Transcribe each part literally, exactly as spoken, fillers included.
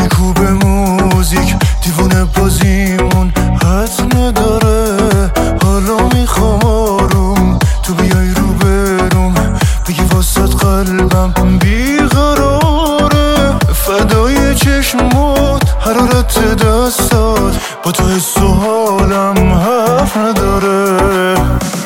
میکوبه موزیک، دیوونه بازیمون حد نداره. حالا میخوام آروم تو بیای رو بروم، بگی واسد قلبم بیقراره. فدای چشمات، حرارت دستات، با تو حس و حالم حرف نداره.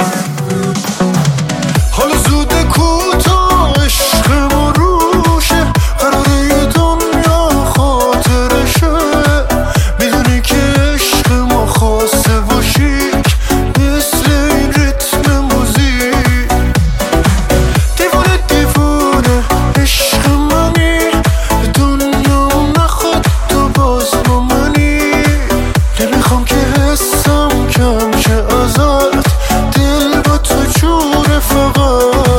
حالا زوده کوتاه عشق ما روشه، قراره دنیا خاطرشه. میدونی که عشق ما خواسته و شیک، مثل این ریتم موزیک. دیوونه دیوونه عشق منی، دنیا نخواد تو باز با منی. نمیخوام که حسم کم شه ازت، دل با تو جوره فقط.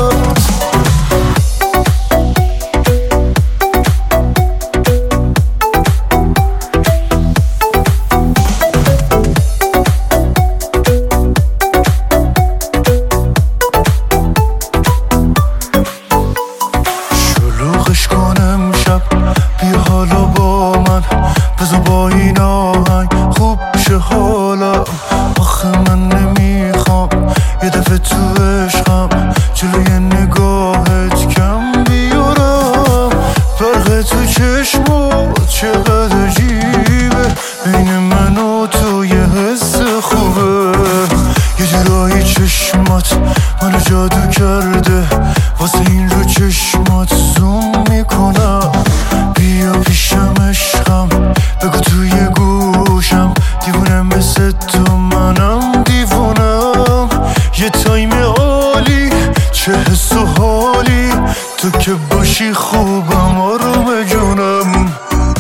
شلوغش کنم شب، بیا حالا با من، بذار با این آهنگ خوب شه حالا. آخه من نمیخوام یه دفعه تو عشقم جلوی نگاهت کم بیارم. برق تو چشمات چقدر عجیبه، بین من و تو یه حس خوبه. یه جورایی چشمات منو جادو کرده، واسه این رو چشمات زوم میکنم. بیا پیشم عشقم، بگو توی گوشم، دیوونه مثل تو منم دیوونم. یه تایم عالی، چه حس و حالی، تو که باشی خوبم آروم جونم.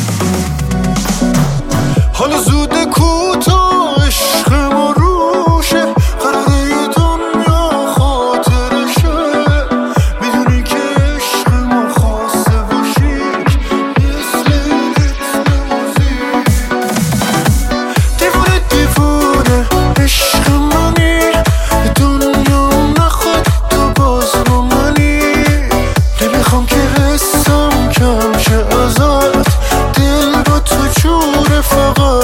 حالا زوده کوتاه عشق ما روشه، قراره دنیا خاطرشه. میدونی که عشق ما خواسته و شیک، مثل این ریتم موزیک. دیوونه دیوونه عشق منی، دنیا نخواد تو باز با منی. نمیخوام که حسم کم شه ازت، دل با تو جوره فقط.